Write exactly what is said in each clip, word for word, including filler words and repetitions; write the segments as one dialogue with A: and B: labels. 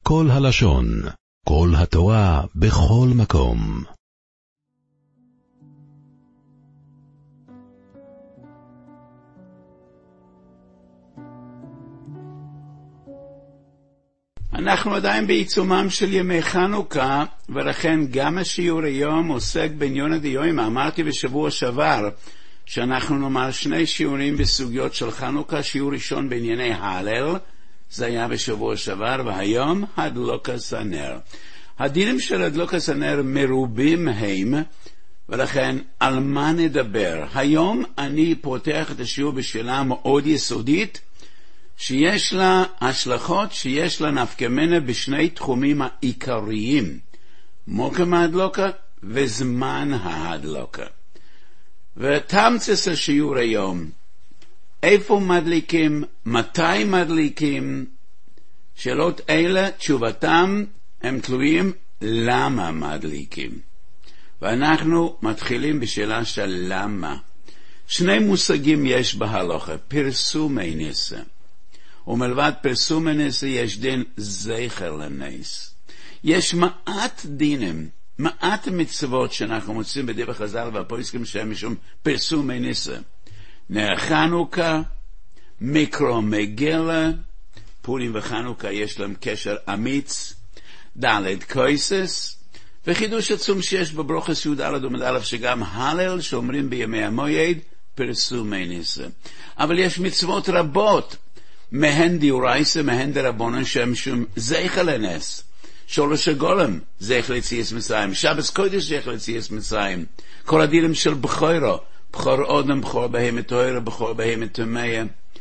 A: כל הלשון, כל התורה, בכל מקום.
B: אנחנו עדיין בעיצומם של ימי חנוכה, ולכן גם השיעור היום עוסק בעניין הדיום. אמרתי בשבוע שעבר שאנחנו נאמר שני שיעורים בסוגיות של חנוכה. שיעור ראשון בענייני ההלל, זה היה בשבוע שעבר, והיום הדלוקת הנר. הדינים של הדלוקת הנר מרובים הם, ולכן על מה נדבר? היום אני פותח את השיעור בשאלה מאוד יסודית, שיש לה השלכות, שיש לה נפקמנה בשני תחומים העיקריים, מוקם ההדלוקה וזמן ההדלוקה. ותמצס השיעור היום, איפה מדליקים, מתי מדליקים, שאלות אלה, תשובתם, הם תלויים למה מדליקים. ואנחנו מתחילים בשאלה של למה. שני מושגים יש בהלכה, פרסומי נסה. ומלבד פרסומי נסה יש דין זכר לנס. יש מעט דינים, מעט מצוות שאנחנו מוצאים בדברי חז"ל והפוסקים שהם משום פרסומי נסה. נר חנוכה, מיקרו מגילה, פורים וחנוכה יש להם קשר אמיץ, ד' קויסס, וחידוש עצום שיש בברוכס י' ד' עמוד א' שגם הלל שאומרים בימי המועד פרסומי נסה. אבל יש מצוות רבות, מהן דיורייסה, מהן דרבנן שהם שום זכר לנס. שורש הגולם, זכר ליציאת מצרים. שבס קודש, זכר ליציאת מצרים. כל הדינים של בכורו, בכור אודם, בכור בהמת טהרה, בכור בהמת טמאה.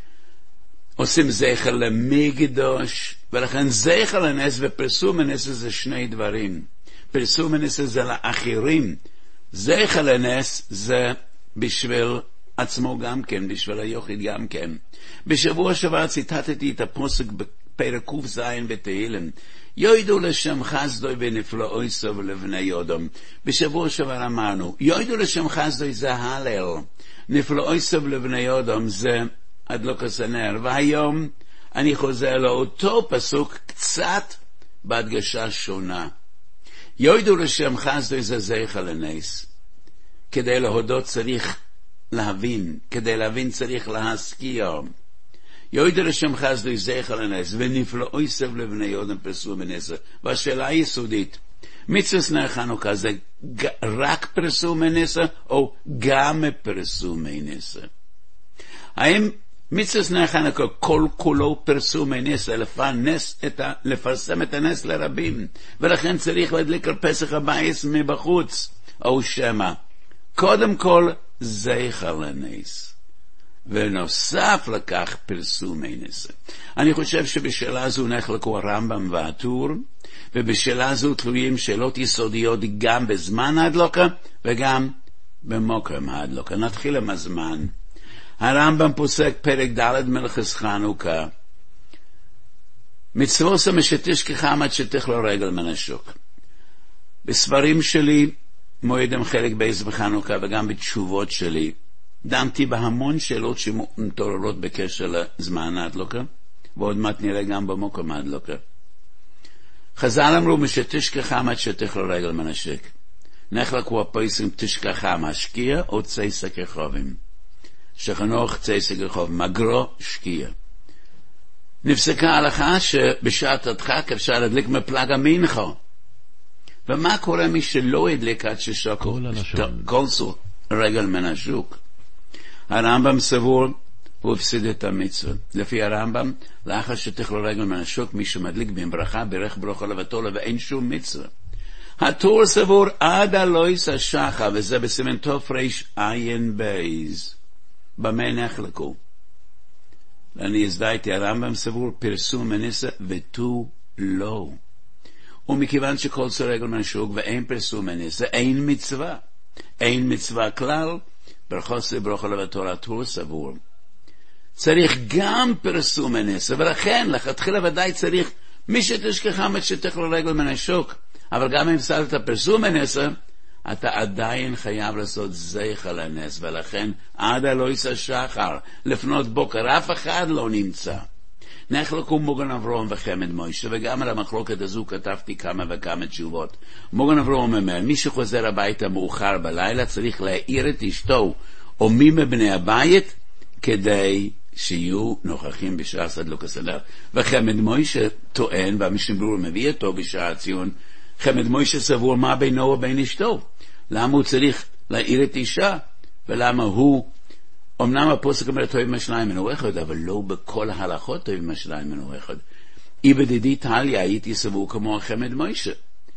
B: עושים זכר למקדש, ולכן זכר לנס ופרסום לנס זה שני דברים. פרסום לנס זה לאחרים. זכר לנס זה בשביל עצמו גם כן, בשביל היחיד גם כן. בשבוע שעבר ציטטתי את הפסוק בפרק ק"ז בתהילים, יועדו לשם חסדוי ונפלאוי סוב לבני אדם. בשבוע שעבר אמרנו, יועדו לשם חסדוי זה הלל, נפלאוי סוב לבני אדם זה הדלוקת הנר. והיום אני חוזר לאותו פסוק קצת בהדגשה שונה. יועדו לשם חסדוי זה זכר לנס. כדי להודות צריך להבין, כדי להבין צריך להשכיל. יועדו לשם חסדוי זכר לנס, ונפלאוי סוב לבני אדם פרסום נסה. והשאלה היסודית, מצוות נר חנוכה זה רק פרסום נסה או גם פרסום נסה? האם מצוות נר חנוכה כל כולו פרסום נסה, לפרנס את ה, לפרסם את הנס לרבים, ולכן צריך להדליק על פסח הבייס מבחוץ, או שמה קודם כל זכר לנס, ונוסף לכך פרסומי נסה. אני חושב שבשאלה זו נחלקו הרמב"ם והטור, ובשאלה זו תלויים שאלות יסודיות גם בזמן ההדלוקה וגם במוקם ההדלוקה. נתחיל עם הזמן. הרמב"ם פוסק פרק ד' מלכס חנוכה, מצוות שתשכח עד שתכלו רגל מן השוק. בספרים שלי מועדם חלק בייס בחנוכה וגם בתשובות שלי דנתי בהמון שאלות שמתעוררות בקשר לזמן ההדלוקה, ועוד מעט נראה גם במוקם ההדלוקה. חז"ל אמרו משתשכח עד שתכלו רגל מן השוק. נחלקו הפסוקים תשכח משקיע או צייסק רחובים. שחנוך צייסק רחוב, מגרו שקיע. נפסקה ההלכה שבשעת הדחק אפשר להדליק מפלג המנחה. ומה קורה מי שלא הדליק עד ששוקו כלסו רגל מן השוק? הרמב"ם סבור הוא הפסיד את המצווה. לפי הרמב"ם, לאחר שתכלו רגל מן השוק, מי שמדליק בברכה ברך ברכה לבטולה ואין שום מצווה. הטור סבור עד אלוהיס השחר, וזה בסימן תר"ש עין בייז. במה נחלקו? אני הזדהיתי, הרמב"ם סבור פרסום נסה ותו לא. ומכיוון שכל רגל מן השוק ואין פרסום נסה, אין מצווה. אין מצווה כלל, ברכות ברכה לבטולה. הטור סבור צריך גם פרסום נסה, ולכן לכתחילה ודאי צריך מי שתשכח עד שתכלו רגל מן השוק. אבל גם אם הפסדת את הפרסום נסה, אתה עדיין חייב לעשות זכר לנס, ולכן עד אלוהיס השחר לפנות בוקר אף אחד לא נמצא. נחלקו מוגן אברהם וחמד מוישה, וגם על המחלוקת הזו כתבתי כמה וכמה תשובות. מוגן אברהם אומר, מי שחוזר הביתה מאוחר בלילה צריך להעיר את אשתו או מי מבני הבית כדי שיהיו נוכחים בשעה סדלוק הסדר. וחמד מוישה טוען, והמשנה ברורה מביא אותו בשעה הציון, חמד מוישה סבור מה בינו ובין אשתו. למה הוא צריך להעיר את אישה? ולמה הוא, אמנם הפוסק אומר טוב משניים מנו אחד, אבל לא בכל ההלכות טוב משניים מנו אחד. איבדידי טליה הייתי סבור כמו חמד מוישה.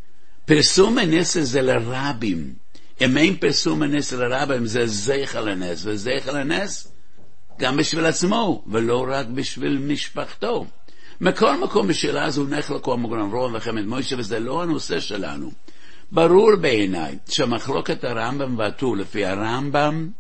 B: פרסום הנס זה לרבים. אם אין פרסום הנס לרבים זה זכר לנס, וזכר לנס גם בשביל עצמו, ולא רק בשביל משפחתו. מכל מקום בשאלה הזו נחלקו מוגן אברהם וחמד מוישה, וזה לא הנושא שלנו. ברור בעיניי שהמחלוקת הרמב"ם והטור, לפי הרמב"ם,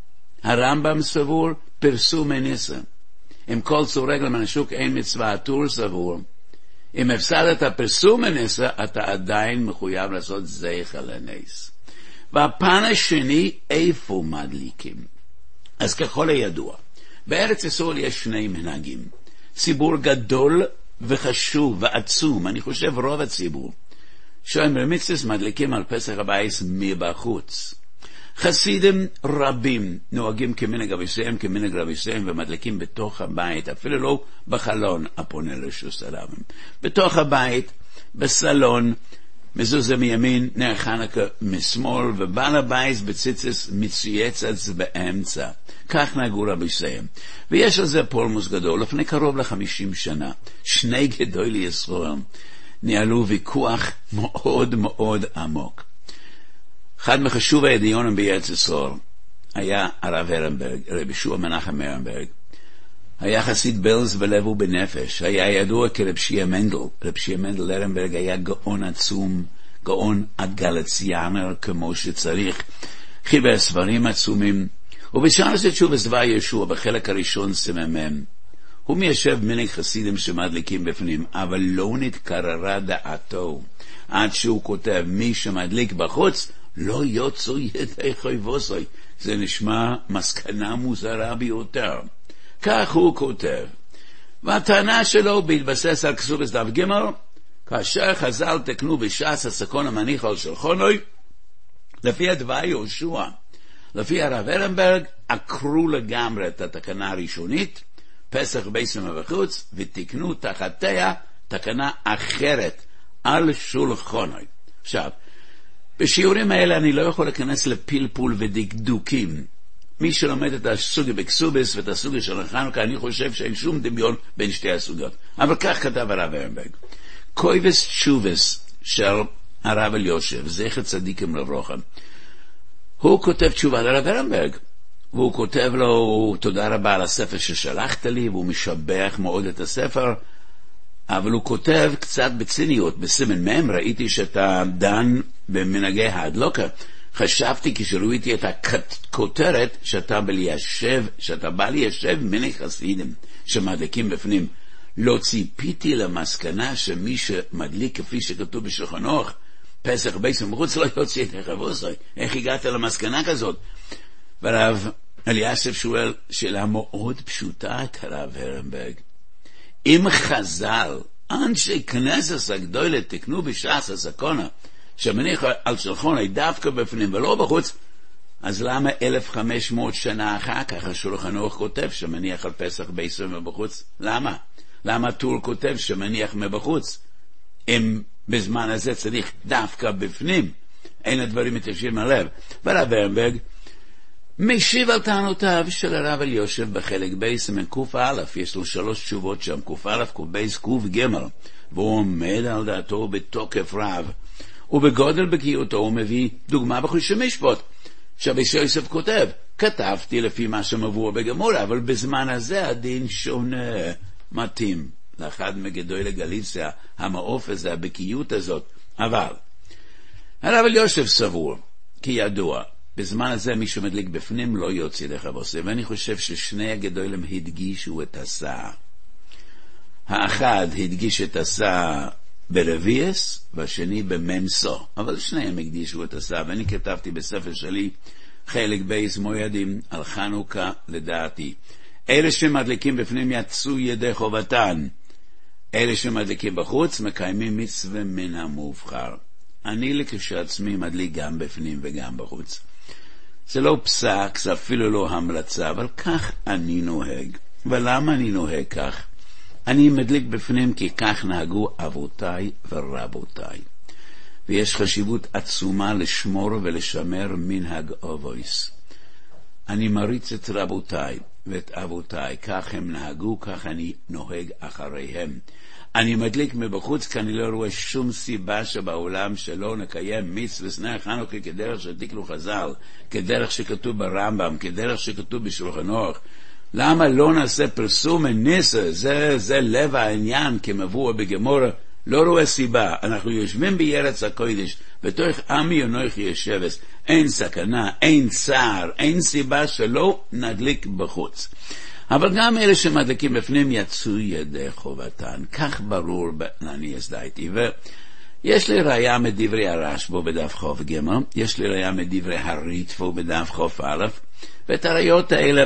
B: הרמב"ם סבור פרסום הנסה. אם כל צורג למנשוק אין מצווה, הטור סבור. אם הפסדת פרסום הנסה, אתה עדיין מחויב לעשות זכר לנס. והפן השני, איפה מדליקים? אז ככל הידוע, בארץ ישראל יש שני מנהגים. ציבור גדול וחשוב ועצום, אני חושב רוב הציבור, שאומר מצווה מדליקים על פסח הבייס מבחוץ. חסידים רבים נוהגים כמנהג אביהם, כמנהג רביהם, ומדליקים בתוך הבית, אפילו לא בחלון הפונה לשוס הרבים. בתוך הבית, בסלון, מזוזה מימין, נר חנוכה משמאל, ובעל הבית בציצס מצויצץ באמצע. כך נהגו רביהם. ויש על זה פולמוס גדול. לפני קרוב לחמישים שנה, שני גדולי ישראל ניהלו ויכוח מאוד מאוד עמוק. אחד מחשוב הידיונים בארץ ישראל היה הרב הרנברג, רבי ישוע מנחם הרנברג. היה חסיד בלז בלב ובנפש, היה ידוע כרב שיעה מנדל. רב שיעה מנדל הרנברג היה גאון עצום, גאון הגלציאנר כמו שצריך, חיבר ספרים עצומים, ובשעה שתשוב הסבר ישוע בחלק הראשון סממם, הוא מיישב מנהג חסידים שמדליקים בפנים, אבל לא נתקררה דעתו, עד שהוא כותב, מי שמדליק בחוץ, לא יוצאו ידי חייבוסוי. זה נשמע מסקנה מוזרה ביותר. כך הוא כותב. והטענה שלו בהתבסס על כסובס דף ג' כאשר חז"ל תקנו בש"ס הסכון המניח על שולחנוי, לפי הדבר יהושע, לפי הרב הרנברג, עקרו לגמרי את התקנה הראשונית, פסח בעצם ובחוץ, ותקנו תחתיה תקנה אחרת על שולחנוי. עכשיו, בשיעורים האלה אני לא יכול להיכנס לפלפול ודקדוקים. מי שלומד את הסוגיה בקסובס ואת הסוגיה של חנוכה, אני חושב שאין שום דמיון בין שתי הסוגיות. אבל כך כתב הרב הרנברג. קויבס תשובס של הרב אליושב, זכר צדיקים לברכה. הוא כותב תשובה לרב הרנברג, והוא כותב לו, תודה רבה על הספר ששלחת לי, והוא משבח מאוד את הספר, אבל הוא כותב קצת בציניות, בסימן מהם ראיתי שאתה דן במנהגי ההדלוקה. חשבתי כשראיתי את הכותרת שאתה בא ליישב, שאתה בא ליישב מנהג חסידים שמדליקים בפנים. לא ציפיתי למסקנה שמי שמדליק כפי שכתוב בשולחן ערוך, פסח בעצם בחוץ לא יוצא את החבוסוי. איך הגעת למסקנה כזאת? והרב אליאסף שואל שאלה מאוד פשוטה את הרב הרנברג. אם חז"ל, אנשי כנסת הגדולה תקנו בש"ס הסכונה, שמניח על שולחן דווקא בפנים ולא בחוץ, אז למה אלף וחמש מאות שנה אחר כך השולחן ערוך כותב שמניח על פסח בעצם ובחוץ? למה? למה טור כותב שמניח מבחוץ? אם בזמן הזה צריך דווקא בפנים, אין הדברים מתיישבים הלב. והרב הרנברג משיב על טענותיו של הרב אליושב בחלק בייס מקוף א', יש לו שלוש תשובות שם, קוף א', קוף בייס, קוף ג', והוא עומד על דעתו בתוקף רב, ובגודל בקיאותו הוא מביא דוגמה בחושי משפט, שרבי יוסף כותב, כתבתי לפי מה שמבוא בגמורה, אבל בזמן הזה הדין שונה, מתאים לאחד מגדולי גליציה, המעוף הזה, הבקיאות הזאת. אבל הרב אליושב סבור, כי ידוע, בזמן הזה מי שמדליק בפנים לא יוצא דרך הבוסר, ואני חושב ששני הגדולים הדגישו את הסעה. האחד הדגיש את הסעה ברביעס, והשני בממסו, אבל שניהם הקדישו את הסעה, ואני כתבתי בספר שלי חלק בייס מוידים על חנוכה לדעתי. אלה שמדליקים בפנים יצאו ידי חובתן. אלה שמדליקים בחוץ מקיימים מצווה מן המובחר. אני כשעצמי מדליק גם בפנים וגם בחוץ. זה לא פסק, זה אפילו לא המלצה, אבל כך אני נוהג. ולמה אני נוהג כך? אני מדליק בפנים כי כך נהגו אבותיי ורבותיי. ויש חשיבות עצומה לשמור ולשמר מנהג אבויס. אני מריץ את רבותיי ואת אבותיי, כך הם נהגו, כך אני נוהג אחריהם. אני מדליק מבחוץ כי אני לא רואה שום סיבה שבעולם שלא נקיים מצוות נר חנוכה כדרך שתיקנו חז"ל, כדרך שכתוב ברמב"ם, כדרך שכתוב בשולחן אורך. למה לא נעשה פרסום הניסה? זה, זה לב העניין כמבוא בגמורה. לא רואה סיבה. אנחנו יושבים בארץ הקודש, בתוך עמי אנוכי יושבת. אין סכנה, אין צער, אין סיבה שלא נדליק בחוץ. אבל גם אלה שמדליקים בפנים יצאו ידי חובתן. כך ברור, אני הסדעתי. ויש לי ראיה מדברי הרשב"א בדף חוף ג', יש לי ראיה מדברי הריטב"א בדף חוף א', ואת הראיות האלה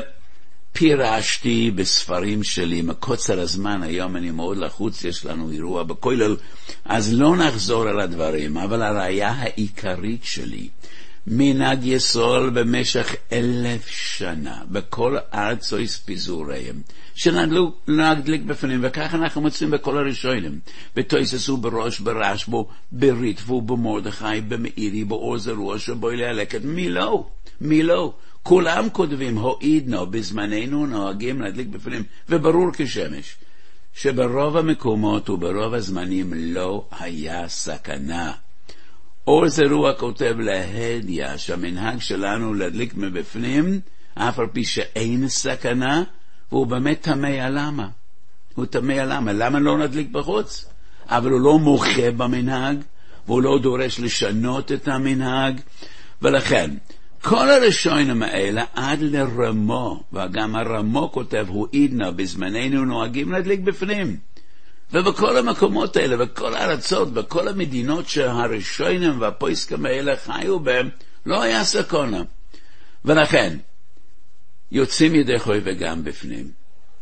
B: פירשתי בספרים שלי. מקוצר הזמן, היום אני מאוד לחוץ, יש לנו אירוע בכולל, אז לא נחזור על הדברים, אבל הראיה העיקרית שלי, מנהג יסוד במשך אלף שנה, בכל ארצות פיזוריהם, שנדליק בפנים, וכך אנחנו מוצאים בכל הראשונים, בתוספות בראש, ברשב"א, בריטב"א, במרדכי, במאירי, באור זרוע, שבוילי הלקט, מי לא? מי לא? כולם כותבים, הועידנו, בזמננו נוהגים להדליק בפנים, וברור כשמש, שברוב המקומות וברוב הזמנים לא היה סכנה. אור זרוע כותב להדיה, שהמנהג שלנו להדליק מבפנים, אף על פי שאין סכנה, והוא באמת תמה למה. הוא תמה למה. למה לא נדליק בחוץ? אבל הוא לא מוחה במנהג, והוא לא דורש לשנות את המנהג, ולכן, כל הראשונים האלה עד לרמו, וגם הרמו כותב, הוא עידנה, בזמננו נוהגים להדליק בפנים. ובכל המקומות האלה, בכל הארצות, בכל המדינות שהראשונים והפויסקים האלה חיו בהם, לא היה סכנה. ולכן, יוצאים ידי חוי וגם בפנים.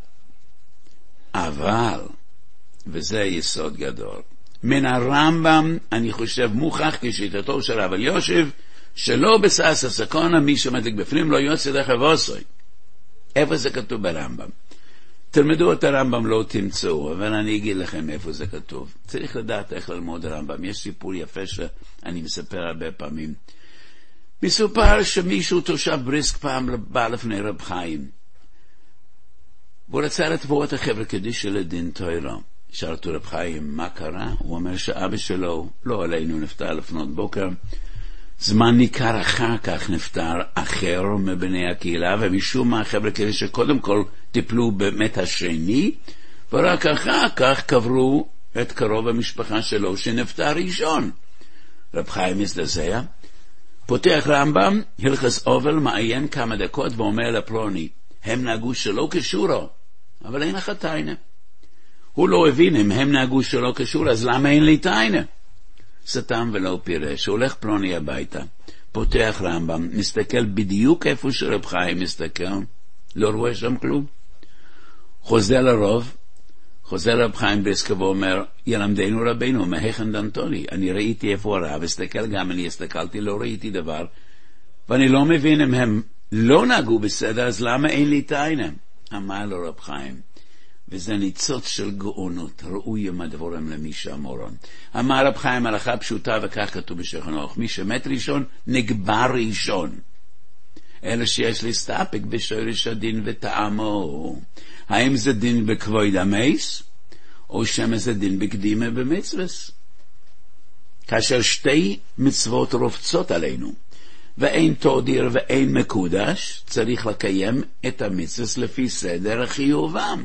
B: אבל, וזה יסוד גדול, מן הרמב"ם, אני חושב מוכח כשיטתו של רב אלישיב, שלא בסעס הסכנה, מי שמדליק בפנים לא יוצא דרך אבוסוי. איפה זה כתוב ברמב"ם? תלמדו את הרמב"ם, לא תמצאו, אבל אני אגיד לכם איפה זה כתוב. צריך לדעת איך ללמוד הרמב"ם. יש סיפור יפה שאני מספר הרבה פעמים. מסופר שמישהו תושב בריסק פעם בא לפני רב חיים, והוא רצה לתבוע את החבר קדיש של הדין תורה. שאלתו רב חיים, מה קרה? הוא אומר שאבא שלו, לא עלינו, נפטר לפנות בוקר. זמן ניכר אחר כך נפטר אחר מבני הקהילה, ומשום מה החבר'ה כאלה שקודם כל טיפלו באמת השני, ורק אחר כך קברו את קרוב המשפחה שלו שנפטר ראשון. רב חיים מזדעזע, פותח רמב"ם, הלכס אובל, מעיין כמה דקות ואומר לפלוני, הם נהגו שלא קשורו, אבל אין לך תיינה. הוא לא הבין, אם הם נהגו שלא קשור, אז למה אין לי תיינה? סתם ולא פירש. הוא הולך פלוני הביתה, פותח רמב"ם, מסתכל בדיוק איפה שרב חיים מסתכל, לא רואה שם כלום. חוזר לרוב, חוזר רב חיים בריסק ואומר, ילמדנו רבינו, מהיכן דנתוני? אני ראיתי איפה הרב, הסתכל גם אני הסתכלתי, לא ראיתי דבר, ואני לא מבין אם הם לא נהגו בסדר, אז למה אין לי תיינה? אמר לו רב חיים, וזה ניצוץ של גאונות, ראוי מדבורם למי שאמורון. אמר רב חיים הלכה פשוטה, וכך כתוב בשולחן אורך, מי שמת ראשון נגבר ראשון. אלא שיש להסתפק בשורש הדין וטעמו. האם זה דין בכבוד המס, או שמא זה דין בקדימה במצווס? כאשר שתי מצוות רובצות עלינו, ואין תודיר ואין מקודש, צריך לקיים את המצווס לפי סדר חיובם.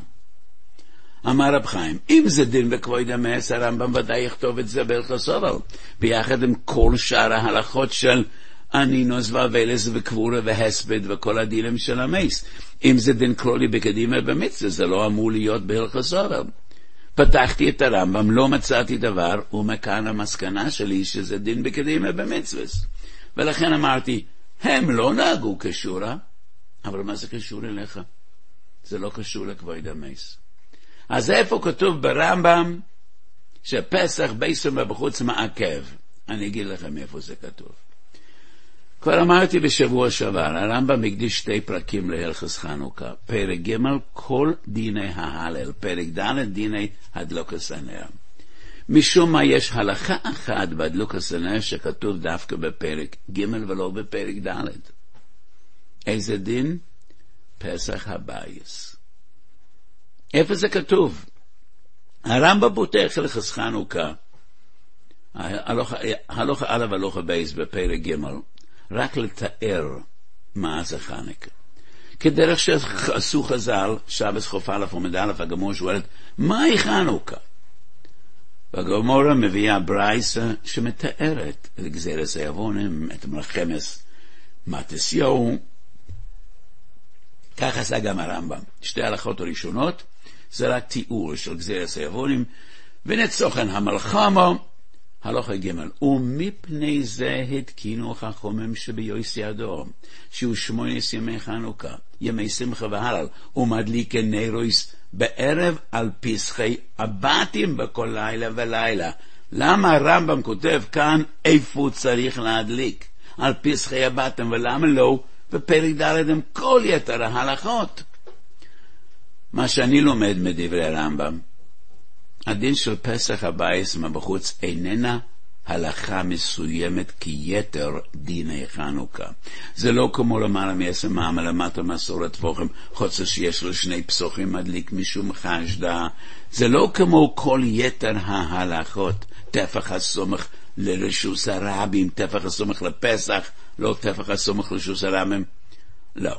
B: אמר רב חיים, אם זה דין בכבוד המס, הרמב"ם ודאי יכתוב את זה בהלכות סובל, ביחד עם כל שאר ההלכות של אנינוס ואבלס וקבורה והספד וכל הדינים של המס. אם זה דין כללי בקדימה במצווה, זה לא אמור להיות בהלכות סובל. פתחתי את הרמב"ם, לא מצאתי דבר, ומכאן המסקנה שלי שזה דין בקדימה במצווה. ולכן אמרתי, הם לא נהגו כשורה, אבל מה זה קשור אליך? זה לא קשור לכבוד המס. אז איפה כתוב ברמב"ם שפסח ביסום ובחוץ מעכב? אני אגיד לכם איפה זה כתוב. כבר אמרתי בשבוע שעבר, הרמב"ם הקדיש שתי פרקים להלכות חנוכה. פרק ג' כל דיני ההלל, פרק ד' דיני הדלוקת הנר. משום מה יש הלכה אחת בהדלוקת הנר שכתוב דווקא בפרק ג' ולא בפרק ד'. איזה דין? פסח הבייס. איפה זה כתוב? הרמב"ם פותח הלכות חנוכה, הלכה א' והלכה בייס בפרק ג', רק לתאר מה זה חנוכה. כדרך שעשו חז"ל, שבס חוף א' עמוד א', הגמרא שואלת, מהי חנוכה? והגמרא מביאה ברייסה שמתארת את גזירת העוונים, את מלחמת מתתיהו. כך עשה גם הרמב"ם. שתי ההלכות הראשונות זה רק תיאור של גזירת העוונים, ונצוחן המלחמה, הלכה ג' ומפני זה התקינו חכמים שביוסי הדור, שהוא שמונס ימי חנוכה, ימי שמחה והלל, ומדליק נרויס בערב על פסחי הבתים בכל לילה ולילה. למה הרמב"ם כותב כאן איפה צריך להדליק על פסחי הבתים, ולמה לא בפרק ד' עם כל יתר ההלכות? מה שאני לומד מדברי הרמב"ם, הדין של פסח הבייס מבחוץ איננה הלכה מסוימת כיתר דיני חנוכה. זה לא כמו למעלה מעשר מאמר למטה מסורת פוחם, חוץ שיש לו שני פסוחים מדליק משום חשדה. זה לא כמו כל יתר ההלכות, טפח הסומך לרשוס הרבים, טפח הסומך לפסח, לא טפח הסומך לרשוס הרבים. לא.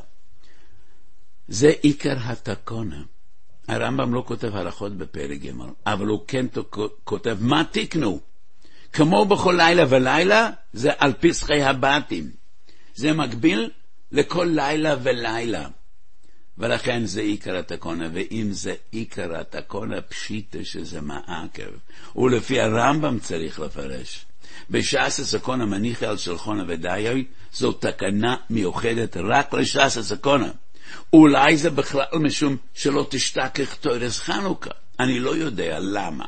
B: זה עיקר התקונה. הרמב"ם לא כותב הלכות בפרק ג', אבל הוא כן כותב מה תקנו. כמו בכל לילה ולילה, זה על פסחי הבתים. זה מקביל לכל לילה ולילה. ולכן זה עיקר התקונה, ואם זה עיקר התקונה, פשיטה שזה מעכב. ולפי הרמב"ם צריך לפרש. בש"ס הסקונה מניחה על שלחונה ודיוי, זו תקנה מיוחדת רק לש"ס הסקונה. אולי זה בכלל משום שלא תשתכח תורס חנוכה. אני לא יודע למה.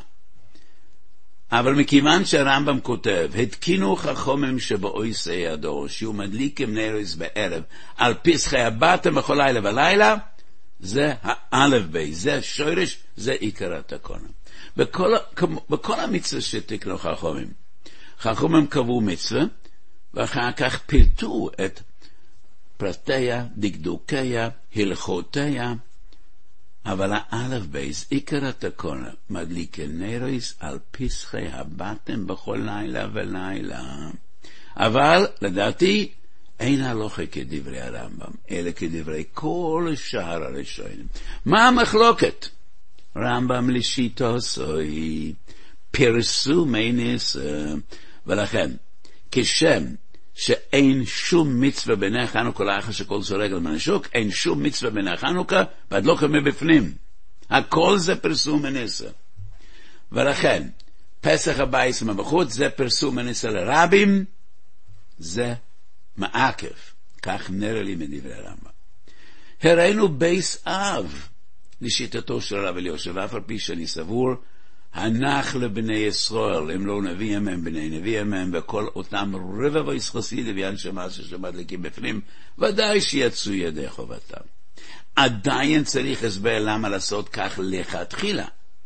B: אבל מכיוון שהרמב"ם כותב, התקינו חכמים שבאויסי הדור, שהוא מדליקים נרויס בערב, על פסחי הבתים בכל לילה ולילה, זה האלף בי, זה שורש, זה עיקר התקונה. בכל, בכל המצווה שתקנו חכמים, חכמים קבעו מצווה, ואחר כך פרטו את פרטיה, דקדוקיה, הלכותיה, אבל האלף בייס, עיקר התקונה, מדליק נרויס על פסחי הבתים בכל לילה ולילה. אבל, לדעתי, אין הלכה כדברי הרמב"ם, אלא כדברי כל שאר הראשונים. מה המחלוקת? רמב"ם לשיטו סוי, פרסומי ניסה, ולכן, כשם שאין שום מצווה בני חנוכה לאחר שכל זה רגל מנשוק, אין שום מצווה בני חנוכה בהדלוקה מבפנים. הכל זה פרסום מניסה. ולכן, פסח הבייס מבחוץ זה פרסום מניסה לרבים, זה מעכב. כך נראה לי מדברי הרמב"ם. הראינו בייס אב לשיטתו של הרב אליהו, ואף על פי שאני סבור, הנח לבני ישראל, הם לא נביאים הם בני נביאים הם, וכל אותם רבע ויסחסיד ואנשי שמדליקים בפנים, ודאי שיצאו ידי חובתם. עדיין צריך הסבר למה לעשות כך לכתחילה.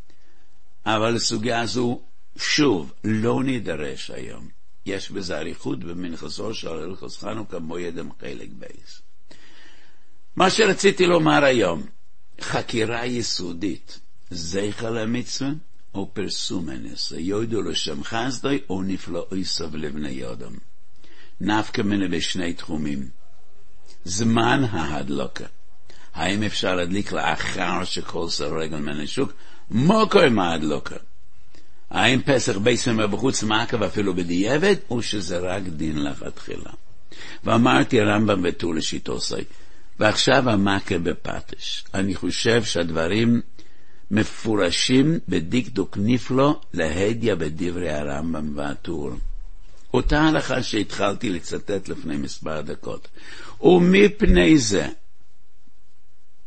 B: אבל לסוגיה הזו, שוב, לא נידרש היום. יש בזה אריכות במנחסו של הלכות חנוכה מועדם חלק בייס. מה שרציתי לומר היום, חקירה יסודית, זכר למצווה, או פרסום הניסה, יודו לשם חסדי, או נפלאוי סב לבני יודם. נפקא מינה בשני תחומים. זמן ההדלוקה. האם אפשר להדליק לאחר שכל סר רגל מנשוק? מה קורה מההדלוקה? האם פסח ביסם בחוץ מעכב אפילו בדיעבד, או שזה רק דין לכתחילה? ואמרתי הרמב"ם בטור לשיטו סי, ועכשיו המעכב בפתש. אני חושב שהדברים מפורשים בדקדוק נפלא להדיה בדברי הרמב"ם והטור. אותה הלכה שהתחלתי לצטט לפני מספר דקות. ומפני זה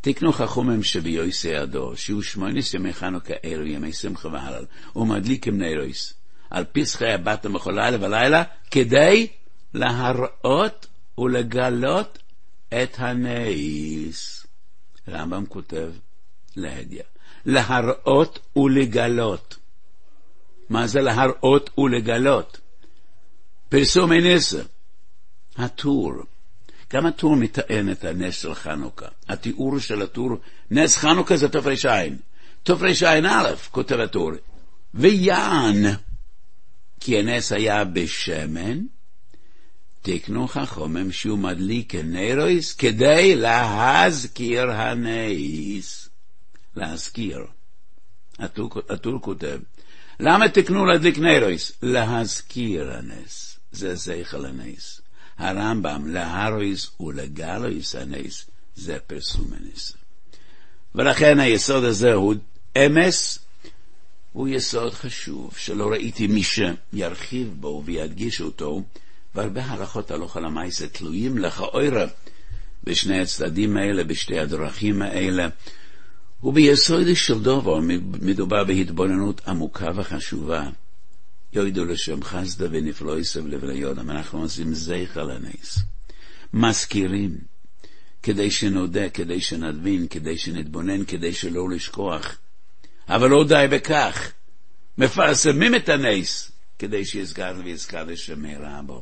B: תקנו חכומם שביועסי הדור, שיהיו שמונס ימי חנוכה אלו, ימי שמחה והלל, ומדליקים נרויס, על פסחי הבת המחול לילה ולילה, כדי להראות ולגלות את הנס. רמב"ם כותב להדיה, להראות ולגלות. מה זה להראות ולגלות? פרסום הנס, התור. גם התור מטען את הנס של חנוכה. התיאור של התור, נס חנוכה זה תופרש עין. תופרש עין א', כותב התור, ויען, כי הנס היה בשמן, תקנו חכומם שהוא מדליק נרויס, כדי להזכיר הנס. להזכיר. התור, התור כותב, למה תקנו להדליק נרויס? להזכיר הנס. זה זכר הנס. הרמב"ם, להרויס ולגלויס הנס, זה פרסום הנס. ולכן היסוד הזה הוא אמס, הוא יסוד חשוב, שלא ראיתי מי שירחיב בו וידגיש אותו, והרבה הלכות הלכה למעשה תלויים לכאורה בשני הצדדים האלה, בשתי הדרכים האלה, וביסוד של דבר מדובר בהתבוננות עמוקה וחשובה. יועדו לשם חסדה ונפלא יסב לב ליודם, אנחנו עושים זכר לנס, מזכירים, כדי שנודע, כדי שנדבין, כדי שנתבונן, כדי שלא לשכוח, אבל לא די בכך, מפרסמים את הנס, כדי שיזכר ויזכר לשמרה בו.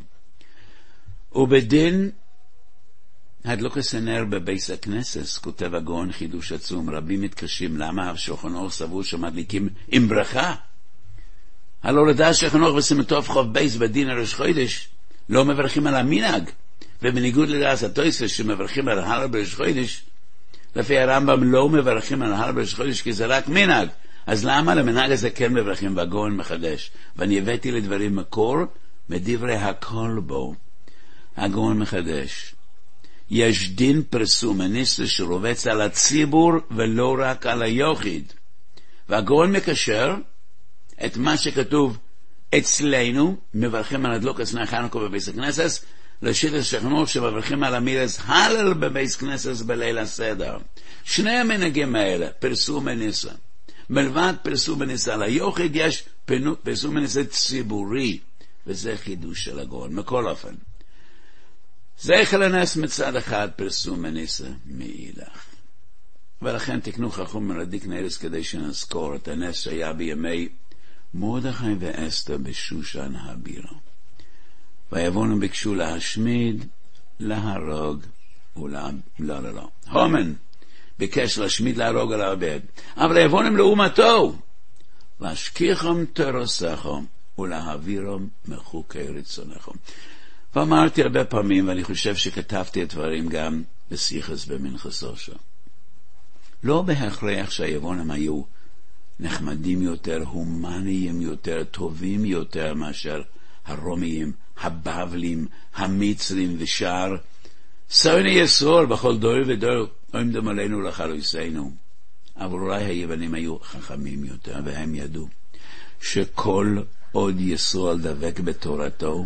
B: ובדין הדלוקת הנר בבית הכנסת, כותב הגאון חידוש עצום, רבים מתקשים למה השולחן אורך סבור שמדליקים עם ברכה. הלא לדעת שולחן אורך בסמטוף חוב בייס בדין הראש חודש לא מברכים על המנהג, ובניגוד לדעת התוספות שמברכים על הלל בראש חודש, לפי הרמב"ם לא מברכים על הלל בראש חודש כי זה רק מנהג. אז למה למנהג הזה כן מברכים? והגאון מחדש, ואני הבאתי לדברים מקור מדברי הכל בו. הגאון מחדש, יש דין פרסום הנס שרובץ על הציבור ולא רק על היחיד. והגאון מקשר את מה שכתוב אצלנו, מברכים על הדלוקת נר חנוכה בבית הכנסת, לשיטת שכנות שמברכים על המירס הלל בבית הכנסת בליל הסדר. שני המנהגים האלה, פרסום הנס. מלבד פרסום הנס על היחיד, יש פרסום הנס ציבורי, וזה חידוש של הגאון. מכל אופן, זכר הנס מצד אחד, פרסום הנס מאילך. ולכן תקנו חכום מרדיק נרס כדי שנזכור את הנס שהיה בימי מרדכי ואסתר בשושן הבירה. ויבואו ביקשו להשמיד, להרוג ולא לא לא. הומן ביקש להשמיד, להרוג ולאבד. אבל יבואו לאומתו להשכיחם תרסכם ולהעבירם מחוקי רצונכם. ואמרתי הרבה פעמים, ואני חושב שכתבתי את דברים גם בשיחס במנחסושה. לא בהכרח שהיוונים היו נחמדים יותר, הומניים יותר, טובים יותר מאשר הרומיים, הבבלים, המצרים ושאר. שונאי ישראל בכל דור ודור עומדים עלינו לחלוצינו. אבל אולי היוונים היו חכמים יותר, והם ידעו שכל עוד ישראל דבק בתורתו,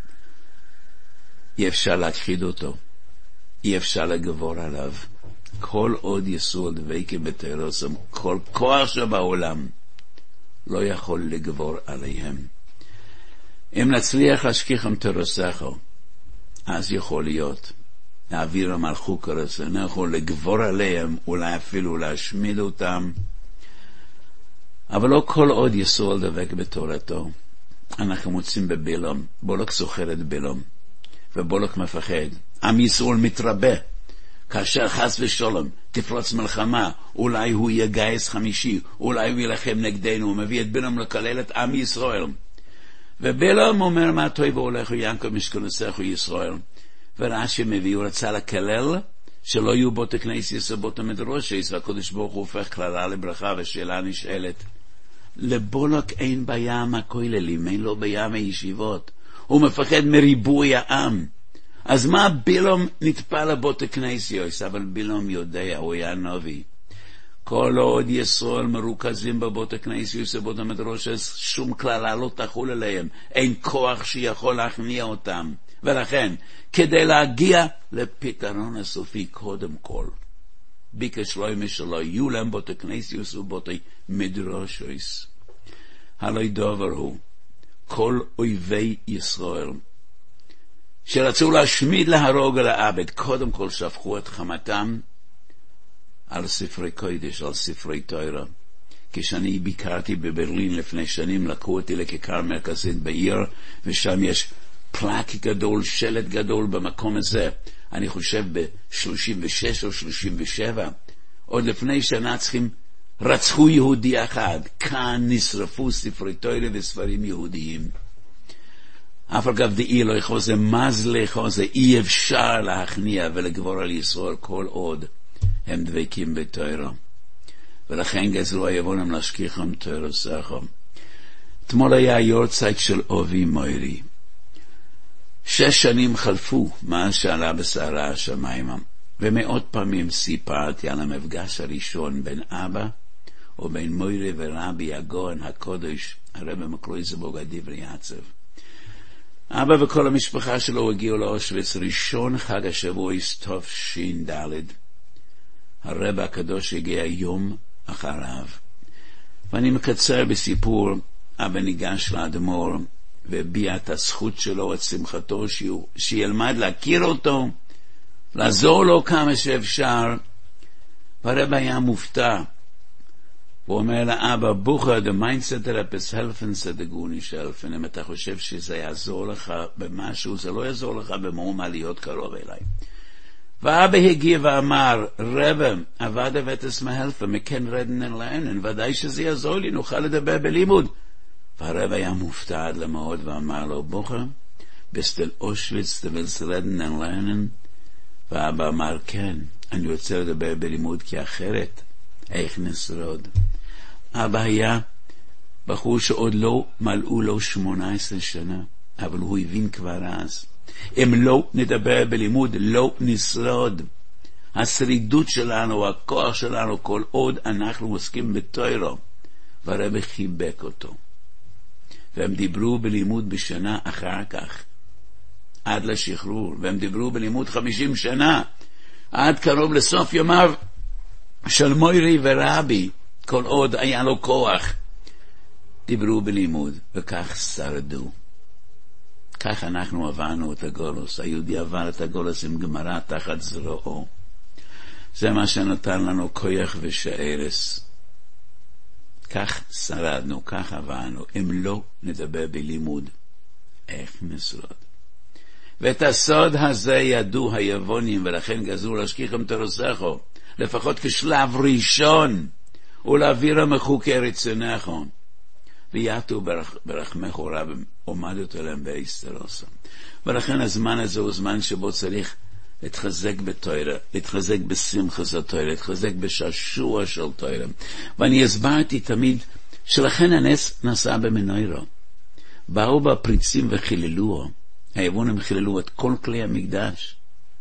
B: אי אפשר להכחיד אותו, אי אפשר לגבור עליו. כל עוד ישראל דבקים בתורתו, כל כוח שבעולם לא יכול לגבור עליהם. אם נצליח להשכיחם תורתו, אז יכול להיות להעביר המלכות רצונו, יכול לגבור עליהם, אולי אפילו להשמיד אותם. אבל לא כל עוד ישראל דבק בתורתו. אנחנו מוצאים בבלעם, בולק זוכר את בלעם, ובולק מפחד. עם ישראל מתרבה, כאשר חס ושלום תפרוץ מלחמה, אולי הוא יהיה גיס חמישי, אולי הוא ילחם נגדנו, הוא מביא את בלעם לקלל את עם ישראל. ובלעם אומר, מה טוב והולך ינקב משכנותיך ישראל. ורש"י מביא, הוא רצה לקלל שלא יהיו בית כנסת ובית מדרש, והקדוש ברוך הוא הופך קללה לברכה. ושאלה נשאלת, לבולק אין בים הכוללים, אין לו בים הישיבות, הוא מפחד מריבוי העם. אז מה בלעם נטפל לבית כנסת? אבל בלעם יודע, הוא היה נביא. כל עוד ישראל מרוכזים בבית כנסת ובית מדרש, שום קללה לא תחול עליהם, אין כוח שיכול להכניע אותם. ולכן, כדי להגיע לפתרון הסופי, קודם כל, ביקש שלוימה שלא יהיו להם בותי כנסיוס ובותי מדרושויס. הלא דובר הוא, כל אויבי ישראל, שרצו להשמיד, להרוג ולאבד, קודם כל שפכו את חמתם על ספרי קודש, על ספרי תורה. כשאני ביקרתי בברלין לפני שנים, לקחו אותי לכיכר מרכזית בעיר, ושם יש פלאק גדול, שלט גדול במקום הזה. אני חושב ב-שלושים ושש או שלושים ושבע, עוד לפני שהנאצים רצחו יהודי אחד, כאן נשרפו ספרי תורה וספרים יהודיים. אף אגב דאי לא יכול זה מזלך, זה אי אפשר להכניע ולגבור על ישראל כל עוד הם דבקים בתורה. ולכן גזרו היבונים להשכיחם תורה סחם. אתמול היה יורצייט של אובי מוירי. שש שנים חלפו מאז שעלה בסערה השמיימה, ומאות פעמים סיפרתי על המפגש הראשון בין אבא ובין מוירי ורבי הגאון הקודש הרב מקלויזבורג הדברי עצב. אבא וכל המשפחה שלו הגיעו לאושוויץ ראשון חג השבוע סתוף שין דלת. הרב הקדוש הגיע יום אחריו. ואני מקצר בסיפור, אבא ניגש לאדמו"ר והביע את הזכות שלו, את שמחתו, שילמד להכיר אותו, לעזור לו כמה שאפשר. והרב היה מופתע. הוא אומר לאבא, בוכה, the mindset therapist helfen, זה דגוני שלפן. אם אתה חושב שזה יעזור לך במשהו, זה לא יעזור לך במאומה להיות קרוב אליי. ואבא הגיע ואמר, רבא, עבדה ותסמה הלפה, מכן רדן אליינן, ודאי שזה יעזור לי, נוכל לדבר בלימוד. והרבא היה מופתע עד למאוד ואמר לו, בוכה, בסטל אושוויץ תבלס רדן אליינן. ואבא אמר, כן, אני רוצה לדבר בלימוד, כי אחרת, איך נשרוד? אבא היה בחור שעוד לא מלאו לו שמונה עשרה שנה, אבל הוא הבין כבר אז. אם לא נדבר בלימוד, לא נשרוד. השרידות שלנו, הכוח שלנו, כל עוד אנחנו עוסקים בתורה. והרב חיבק אותו. והם דיברו בלימוד בשנה אחר כך, עד לשחרור. והם דיברו בלימוד חמישים שנה, עד קרוב לסוף ימיו של מוירי ורבי, כל עוד היה לו כוח. דיברו בלימוד, וכך שרדו. כך אנחנו עברנו את הגולוס. היהודי עבר את הגולוס עם גמרא תחת זרועו. זה מה שנתן לנו כוח ושארס. כך שרדנו, כך עברנו. אם לא נדבר בלימוד, איך נשרוד? ואת הסוד הזה ידעו היוונים, ולכן גזרו להשכיחם תורסכו, לפחות כשלב ראשון, ולהעביר המחוקי רצונכו. ויעטו ברח, ברחמך רב, עומדת אליהם בהסתרוסם. ולכן הזמן הזה הוא זמן שבו צריך להתחזק בתורה, להתחזק בשמחת התורה, להתחזק בשעשוע של תורה. ואני הסברתי תמיד שלכן הנס נעשה במנוירו. באו בפריצים וחיללוהו, היוונים חיללו את כל כלי המקדש.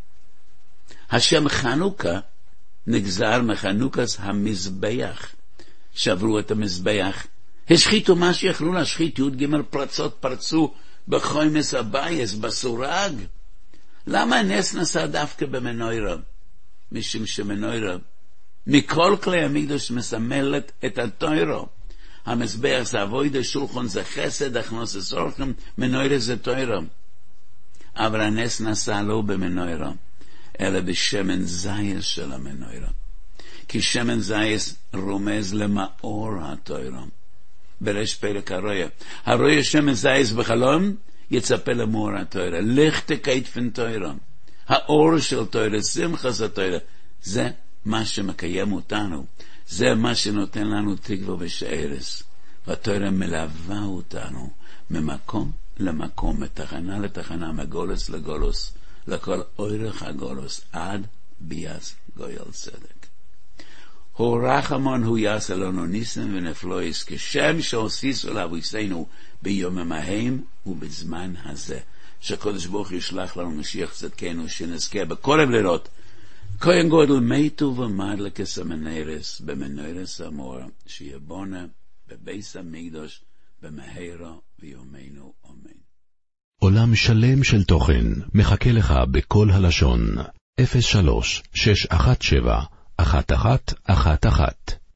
B: השם חנוכה נגזר מחנוכת המזבח. שברו את המזבח, השחיתו מה שיכלו להשחית, י' ג' פרצות פרצו בחומס הבייס, בסורג. למה הנס נעשה דווקא במנוירה? משום שמנוירה מכל כלי המקדש מסמלת את התורה. המזבח זה אבוידה, שולחן זה חסד, הכנוסס אורחם, מנוירה זה תורה. אבל הנס נעשה לא במנוירה, אלא בשמן זייס של המנוירה. כי שמן זייס רומז למאור התורה. בראש פרק הרויה. הרויה שמן זייס בחלום, יצפה למאור התורה. לך תקית פן תורה. האור של תורה, שמחת התורה. זה מה שמקיים אותנו. זה מה שנותן לנו תקווה ושארס. והתורה מלווה אותנו ממקום למקום, מתחנה לתחנה, מגולוס לגולוס, לכל אורך הגולוס, עד ביאז גויל צדק. הוא רחמון הוא יעשה לנו ניסן ונפלויס, כשם שעושיסו לאבויסנו ביום ההם ובזמן הזה. שקודש ברוך ישלח לנו משיח צדקנו, שנזכה בכל הבלירות. כהן גודל מתו ומדלק הסמנרס, במנרס המור, שיבונה בביס המקדוש, במהרה ויומנו אמן.
A: עולם שלם של תוכן מחכה לך בכל הלשון. אפס שלוש שש אחת שבע אחת אחת אחת אחת.